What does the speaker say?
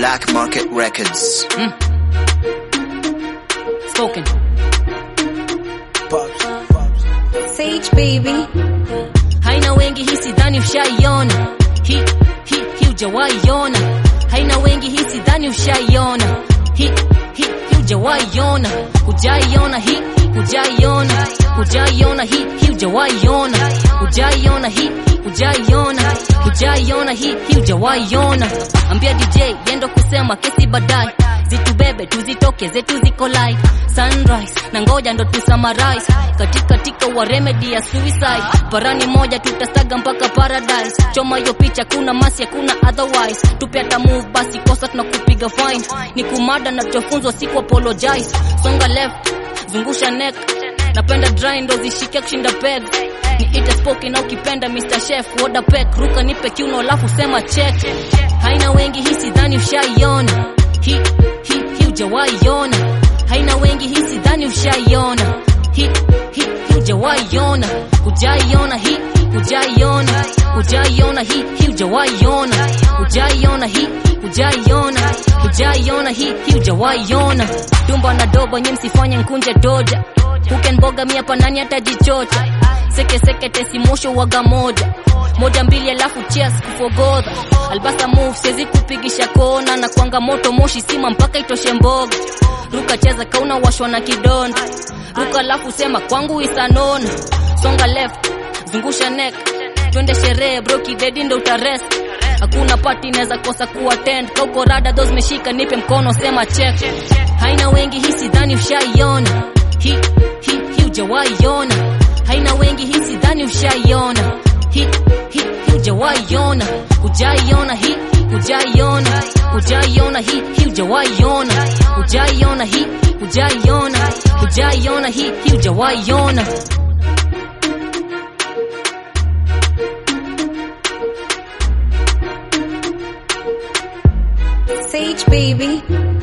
Black Market Records. Spoken. Sage baby. Haina wengi hii sidhani ushaiona. Hii hujawaiona. Haina wengi hii sidhani ushaiona. Hii hujawaiona. Hujaiona hii, hujaiona. Hujaiona hii hujawaiona. Hujaiona hii, hujaiona. Hujaiona hii hujawaiona. Ambia DJ yendo kusema kesi baadaye. Zitubebe tuzitoke zetu ziko live. Sunrise na ngoja ndo tu summarize. Katika wa remedy ya suicide. Parani moja tutasaga mpaka paradise. Choma hiyo picha kuna masi kuna otherwise. Tupe hata move basi kosa tunakupiga fine. Ni kumada na tufunzwa siku apologize. Songa left zungusha neck. Napenda dry ndo zishike kushinda peg. Ni ite spoken na ukipenda Mr. Chef. Order pack ruka nipe kiuno alafu sema check. Haina wengi hii sidhani ushaiona. Hii hujawaiona. Haina wengi hii sidhani ushaiona. Hii hujawaiona. Hujaiona hii, hujaiona. Hujaiona hii hujawaiona. Hujaiona hii, hujaiona. Hujaiona hii hujawaiona. Dumba na dogo nye msifanye nkunje doja. Kukenboga mia pa nani atajichocha. Seke tesi mosho waga moja. Moja mbili alafu cheers kufogodha. Albasa move sezi kupigisha kona. Na kwanga moto moshi sima mpaka itoshe mboga. Ruka cheza kauna washwa na kidonda. Ruka alafu sema kwangu isanona. Songa left zungusha neck. Twende sherehe bro kidedi ndo utarest. Hakuna party neza kosa kuattend. Kauko rada those meshika nipe mkono sema check. Haina wengi hii sidhani ushaiona. Hii hujawaiona. Haina wengi hii sidhani ushaiona. Hii hujawaiona. Hujaiona hii, hujaiona. Hujaiona hii hujawaiona. Hujaiona hii, hujaiona. Hujaiona hii hujawaiona. Sage baby.